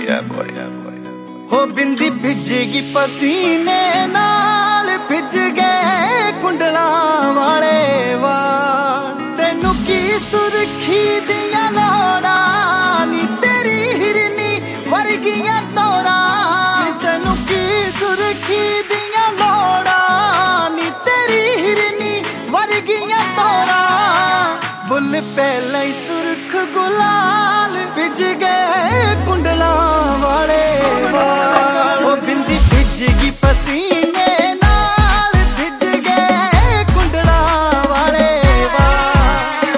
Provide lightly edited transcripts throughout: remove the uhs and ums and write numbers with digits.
हो बिंदी भिजेगी पसीने नाल भिज गए कुंडला वाले वाल तेनू की सुरखी दिया लोड़ा नी तेरी हिरनी वर्गियां तोरा तेनू की सुरखी दिया लोड़ा नी तेरी हिरनी वर्गियां तोरा बुल पहले ही सुरख गुलाल भिज गए कुंडला वाले वाल ओ बिंदी भिजेगी पसीने नाल भिज गए कुंडला वाले वाल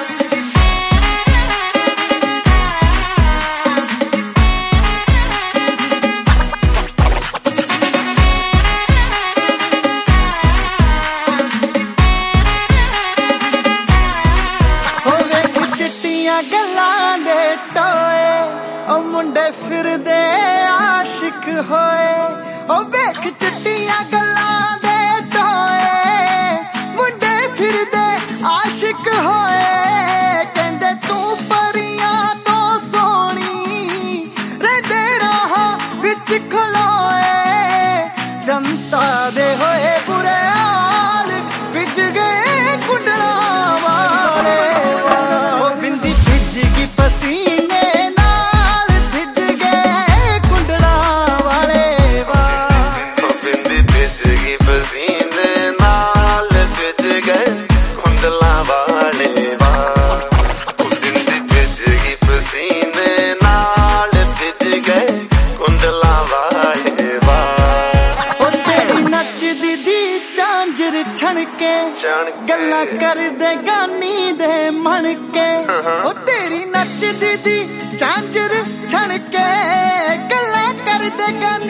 होवे चिट्टियां गल्लां दे टोए ओ मुंडे फिरदे आशिक होए ओ वेख चिट्टियां गल्लां दे टोए मुंडे फिरदे आशिक होए कहंदे तू परियां तो सोहणी रहिंदे राहां विच खलोए जनता दे होए बुरे हाल भिज गए कुंडला वाले ओ बिंदी भिजगी पसीने नाल भिज गए कुंडला वाले वाल ओ बिंदी भिजगी पसीने नाल भिज गए कुंडला वाले वाल ओ बिंदी भिजगी पसीने नाल भिज गए कुंडला वाले वाल ओ तेरी नचदी दी झांजर छणके गल्लां करदे गानी दे मन के ओ तेरी नचदी दी झांजर छणके गल्लां करदे गानी